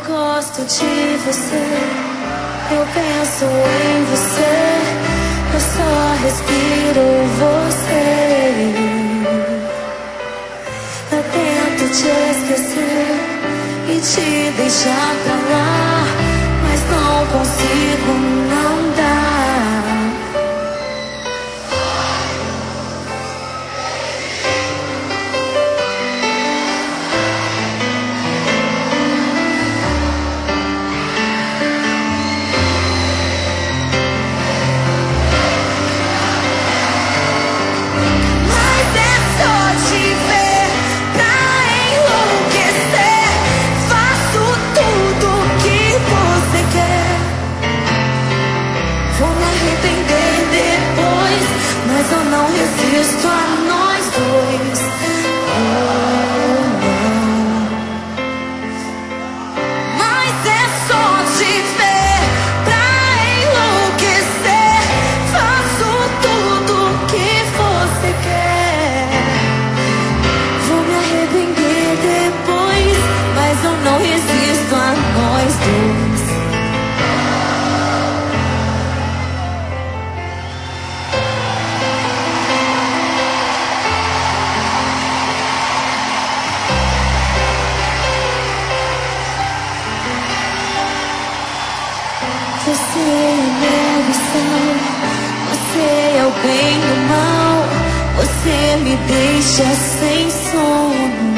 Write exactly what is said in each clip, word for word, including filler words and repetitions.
gosto de você, eu penso em você, eu só respiro você. Eu tento te esquecer e te deixar pra lá, mas não consigo, não dá. Mas eu não resisto a nós dois. Oh, não. Mas é só te ver pra enlouquecer. Faço tudo que você quer. Vou me arrepender depois, mas eu não resisto a nós dois. Você é minha visão, você é o bem e o mal, você me deixa sem sono.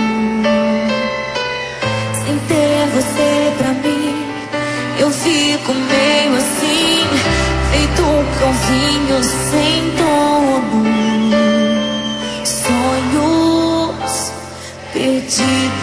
Sem ter você pra mim, eu fico meio assim, feito um cãozinho sem dono. Sonhos perdidos.